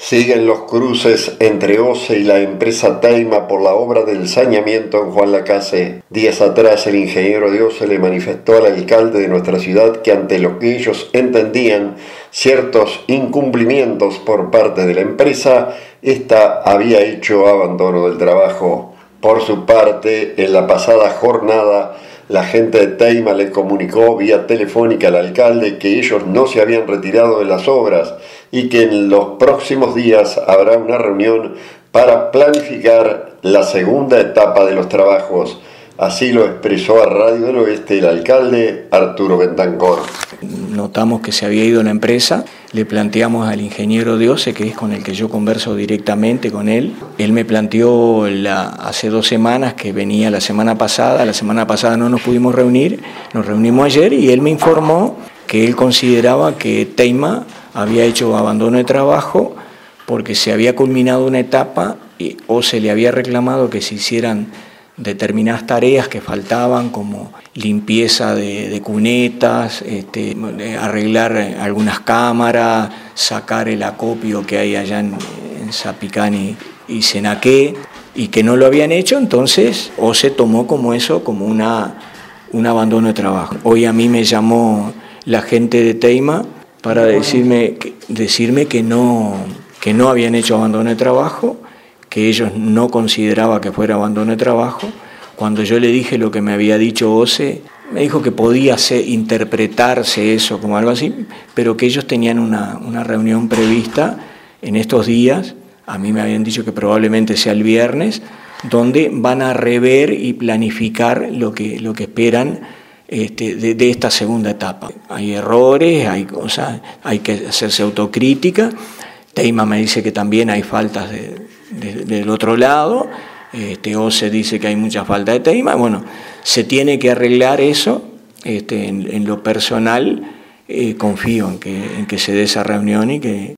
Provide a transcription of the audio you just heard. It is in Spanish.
Siguen los cruces entre OCE y la empresa Teima por la obra del saneamiento en Juan Lacase. Días atrás el ingeniero de OCE le manifestó al alcalde de nuestra ciudad que ante lo que ellos entendían ciertos incumplimientos por parte de la empresa, esta había hecho abandono del trabajo. Por su parte, en la pasada jornada, la gente de Teima le comunicó vía telefónica al alcalde que ellos no se habían retirado de las obras y que en los próximos días habrá una reunión para planificar la segunda etapa de los trabajos. Así lo expresó a Radio del Oeste el alcalde Arturo Bentancor. Notamos que se había ido la empresa, le planteamos al ingeniero de OCE, que es con el que yo converso directamente con él. Él me planteó hace 2 semanas que venía la semana pasada no nos pudimos reunir, nos reunimos ayer y él me informó que él consideraba que Teima había hecho abandono de trabajo porque se había culminado una etapa y OCE le había reclamado que se hicieran determinadas tareas que faltaban, como limpieza de cunetas, arreglar algunas cámaras, sacar el acopio que hay allá en Zapicán y Senaqué, y que no lo habían hecho. Entonces OCE tomó como eso, como un abandono de trabajo. Hoy a mí me llamó la gente de Teima para decirme que no habían hecho abandono de trabajo, que ellos no consideraban que fuera abandono de trabajo. Cuando yo le dije lo que me había dicho OCE, me dijo que podía interpretarse eso como algo así, pero que ellos tenían una reunión prevista en estos días, a mí me habían dicho que probablemente sea el viernes, donde van a rever y planificar lo que esperan de esta segunda etapa. Hay errores, hay cosas, hay que hacerse autocrítica. Teima me dice que también hay faltas del otro lado, OCE dice que hay mucha falta de Teima. Bueno, se tiene que arreglar eso. En lo personal confío en que se dé esa reunión y que